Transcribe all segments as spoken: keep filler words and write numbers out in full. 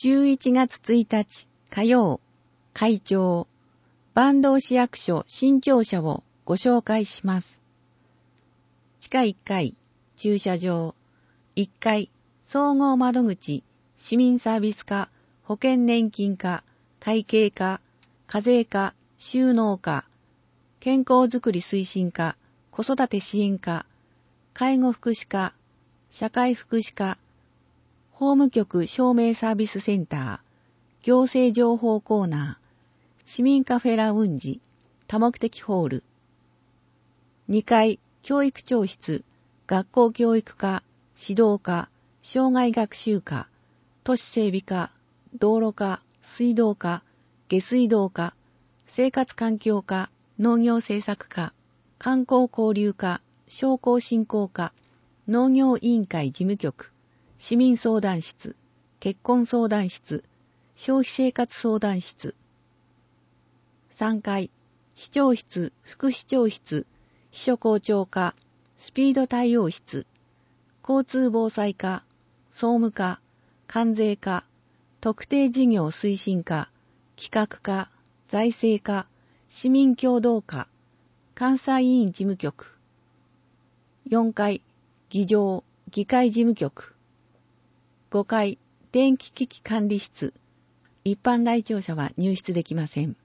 じゅういちがつついたち火曜、会長、坂東市役所新庁舎をご紹介します。地下いっかい、駐車場、いっかい、総合窓口、市民サービス課、保険年金課、会計課、課税課、収納課、健康づくり推進課、子育て支援課、介護福祉課、社会福祉課、法務局証明サービスセンター、行政情報コーナー、市民カフェラウンジ、多目的ホール。にかい、教育教室、学校教育課、指導課、障害学習課、都市整備課、道路課、水道課、下水道課、生活環境課、農業政策課、観光交流課、商工振興課、農業委員会事務局、市民相談室、結婚相談室、消費生活相談室。さんかい、市長室、副市長室、秘書校長課、スピード対応室、交通防災課、総務課、関税課、特定事業推進課、企画課、財政課、市民協働課、監査委員事務局。よんかい、議場、議会事務局。ごかい、電気機器管理室。一般来庁者は入室できません。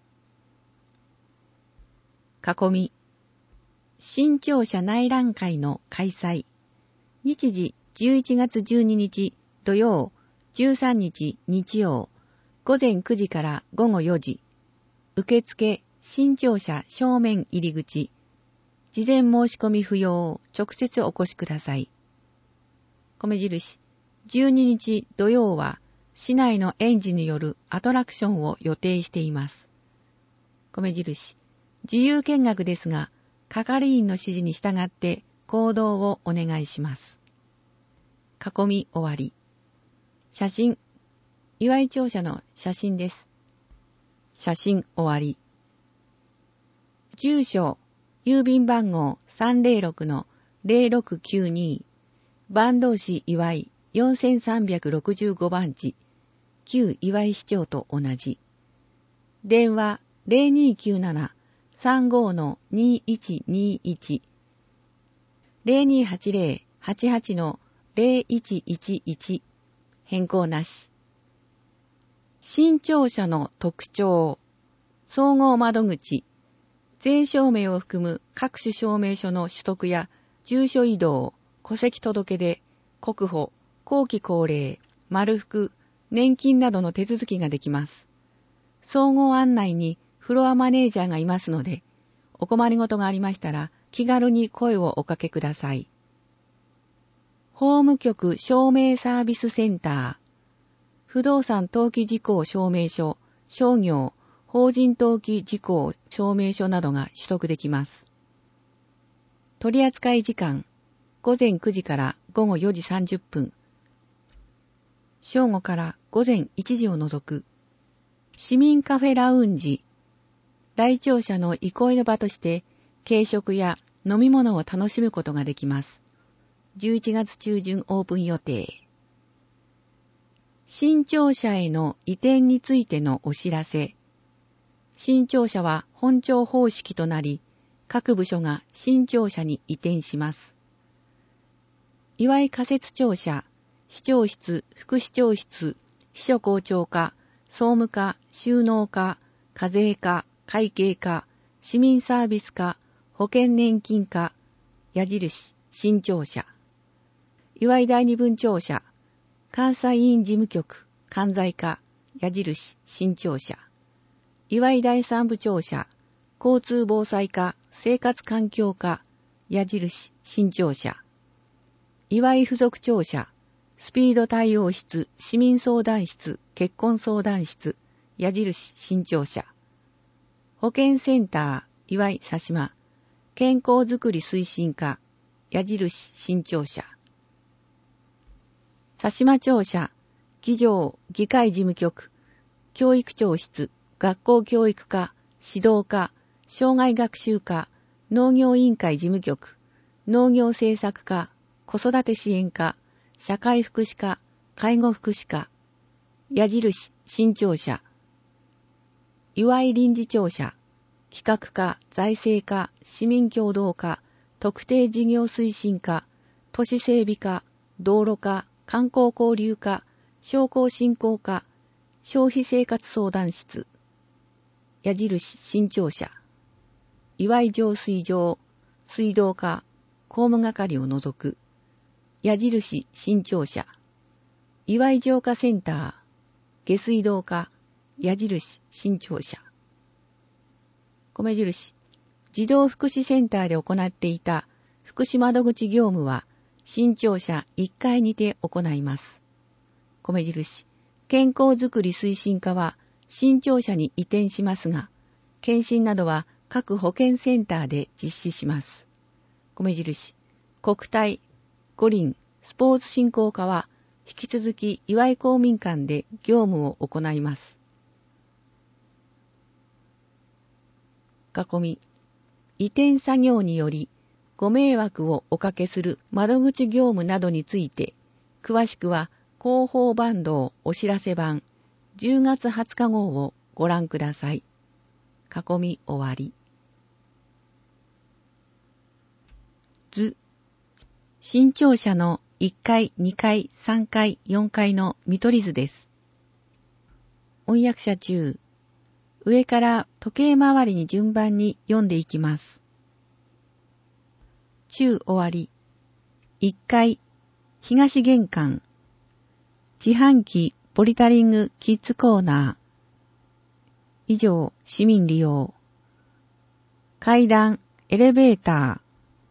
囲み。新庁舎内覧会の開催。日時じゅういちがつじゅうににち土曜、じゅうさんにち日曜、午前くじから午後よじ。受付、新庁舎正面入り口。事前申し込み不要、直接お越しください。米印、じゅうににち土曜は、市内の園児によるアトラクションを予定しています。米印、自由見学ですが、係員の指示に従って行動をお願いします。囲み終わり。写真。岩井庁舎の写真です。写真終わり。住所。郵便番号 さんぜろろくのぜろろくきゅうに 坂東市岩井よんさんろくごばん地、旧岩井市長と同じ。電話 ゼロにきゅうなな さんごのにいちにいち ゼロにはちゼロ はちはちのゼロいちいちいち変更なし。新庁舎の特徴。総合窓口。税証明を含む各種証明書の取得や住所移動、戸籍届で、国保、後期高齢、丸福、年金などの手続きができます。総合案内にフロアマネージャーがいますので、お困りごとがありましたら気軽に声をおかけください。法務局証明サービスセンター、不動産登記事項証明書、商業、法人登記事項証明書などが取得できます。取扱い時間、午前くじから午後よじさんじゅっぷん。正午から午前いちじを除く。市民カフェラウンジ。来庁者の憩いの場として軽食や飲み物を楽しむことができます。じゅういちがつ中旬オープン予定。新庁舎への移転についてのお知らせ。新庁舎は本庁方式となり、各部署が新庁舎に移転します。岩井仮設庁舎、市長室、副市長室、秘書校長課、総務課、収納課、課税課、会計課、市民サービス課、保険年金課、矢印、新庁舎。岩井第二分庁舎、監査委員事務局、関西課、矢印、新庁舎。岩井第三部庁舎、交通防災課、生活環境課、矢印、新庁舎。岩井附属庁舎、スピード対応室、市民相談室、結婚相談室、矢印、新庁舎。保健センター、岩井佐島、健康づくり推進課、矢印、新庁舎。佐島庁舎、議場、議会事務局、教育庁室、学校教育課、指導課、障害学習課、農業委員会事務局、農業政策課、子育て支援課、社会福祉課、介護福祉課。 矢印、新庁舎。岩井臨時庁舎。企画課、財政課、市民協働課、特定事業推進課、都市整備課、道路課、観光交流課、商工振興課、消費生活相談室。矢印、新庁舎。岩井浄水場、水道課、公務係を除く。矢印、新庁舎。岩井浄化センター、下水道課、矢印、新庁舎。米印、児童福祉センターで行っていた福祉窓口業務は、新庁舎いっかいにて行います。米印、健康づくり推進課は、新庁舎に移転しますが、検診などは各保健センターで実施します。米印、国体、五輪、スポーツ振興課は、引き続き岩井公民館で業務を行います。囲み、移転作業によりご迷惑をおかけする窓口業務などについて、詳しくは広報板道お知らせ版じゅうがつはつか号をご覧ください。囲み終わり。図、新庁舎のいっかい、にかい、さんがい、よんがいの見取り図です。音訳者中、上から時計回りに順番に読んでいきます。中終わり。いっかい、東玄関。自販機ボリタリングキッズコーナー。以上、市民利用。階段、エレベーター。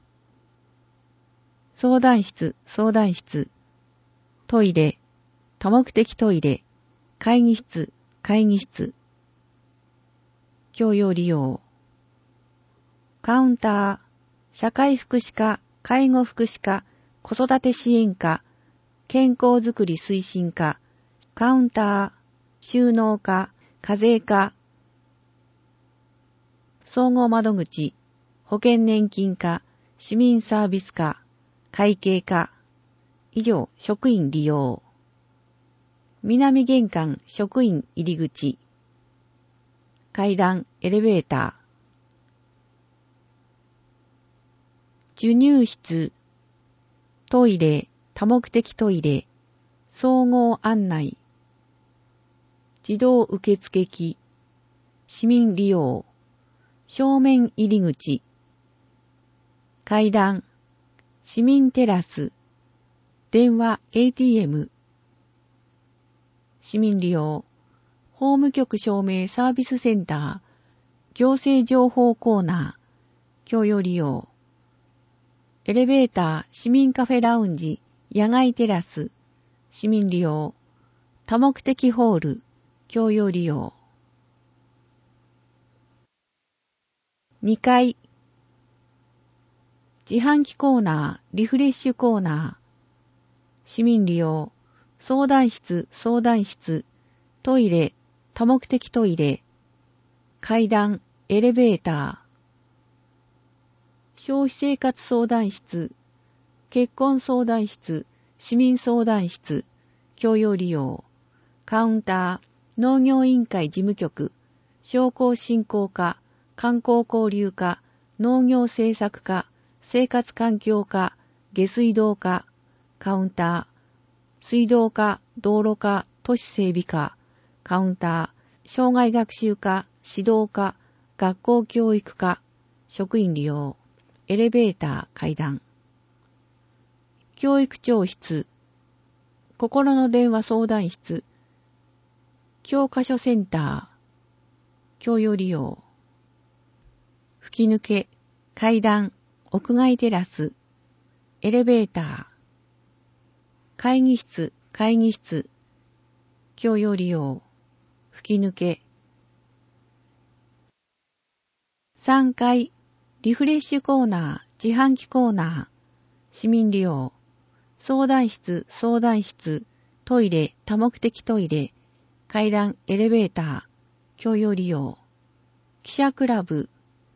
相談室、相談室。トイレ、多目的トイレ。会議室、会議室。共用利用。カウンター、社会福祉課、介護福祉課、子育て支援課、健康づくり推進課、カウンター、収納課、課税課、総合窓口、保険年金課、市民サービス課、会計課。以上、職員利用。南玄関、職員入り口。階段、エレベーター。授乳室、トイレ、多目的トイレ、総合案内。自動受付機、市民利用。正面入り口。階段、市民テラス、電話 エーティーエム。市民利用。法務局証明サービスセンター、行政情報コーナー、共用利用。エレベーター、市民カフェラウンジ、野外テラス、市民利用。多目的ホール、共用利用。にかい。自販機コーナー、リフレッシュコーナー、市民利用。相談室、相談室、トイレ、多目的トイレ、階段、エレベーター。消費生活相談室、結婚相談室、市民相談室、共用利用。カウンター、農業委員会事務局、商工振興課、観光交流課、農業政策課、生活環境課、下水道課、カウンター、水道課、道路課、都市整備課、カウンター、障害学習課、指導課、学校教育課、職員利用、エレベーター、階段。教育長室、心の電話相談室、教科書センター、共用利用。吹き抜け、階段、屋外テラス、エレベーター。会議室、会議室、共用利用。吹き抜け。さんがい、リフレッシュコーナー、自販機コーナー、市民利用。相談室、相談室、トイレ、多目的トイレ、階段、エレベーター、共用利用。記者クラブ、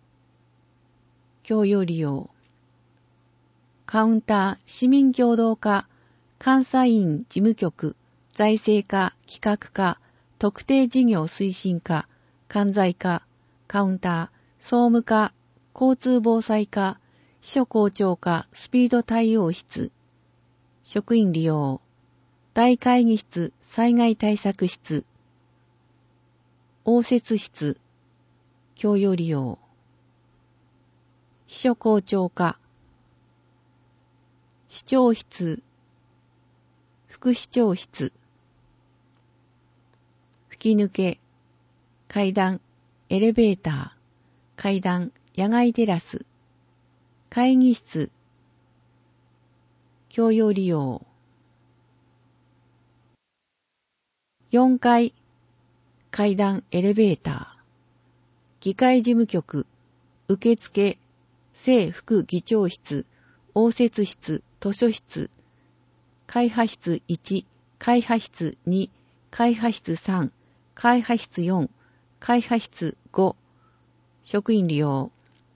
共用利用。カウンター、市民協働課、監査員事務局、 財政課、企画課、特定事業推進課、関西課、カウンター、総務課、交通防災課、秘書校長課、スピード対応室、職員利用、大会議室、災害対策室、応接室、共用利用、秘書校長課、市長室、副市長室、吹き抜け、階段、エレベーター、階段、野外テラス、会議室、共用利用、よんかい、階段、エレベーター、議会事務局、受付、正副議長室、応接室、図書室、会派室いち、会派室に、会派室さん、会派室よん、会派室ご、職員利用、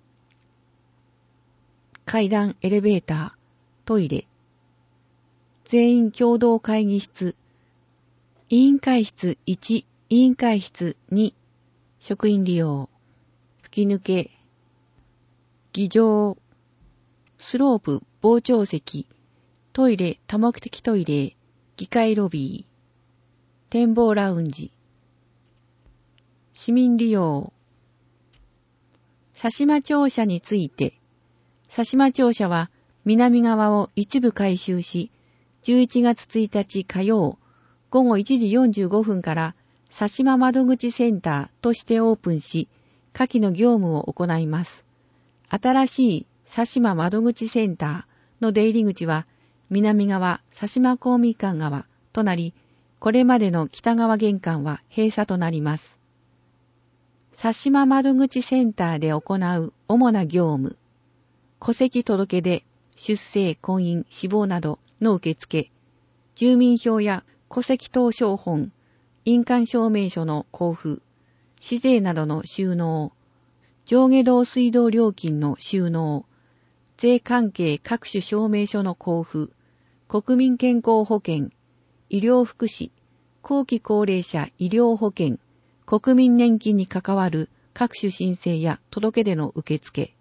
階段、エレベーター、トイレ、全員共同会議室、委員会室いち、委員会室に、職員利用、吹き抜け、議場、スロープ、傍聴席、トイレ、多目的トイレ、議会ロビー、展望ラウンジ、市民利用、佐島庁舎について、佐島庁舎は南側を一部改修し、じゅういちがつついたち火曜、午後いちじよんじゅうごふんから佐島窓口センターとしてオープンし、下記の業務を行います。新しい佐島窓口センターの出入り口は、南側佐島公民館側となり、これまでの北側玄関は閉鎖となります。佐島窓口センターで行う主な業務、戸籍届出、出生、婚姻、死亡などの受付、住民票や戸籍謄証本、印鑑証明書の交付、市税などの収納、上下動水道料金の収納、税関係各種証明書の交付、国民健康保険、医療福祉、後期高齢者医療保険、国民年金に関わる各種申請や届け出の受付、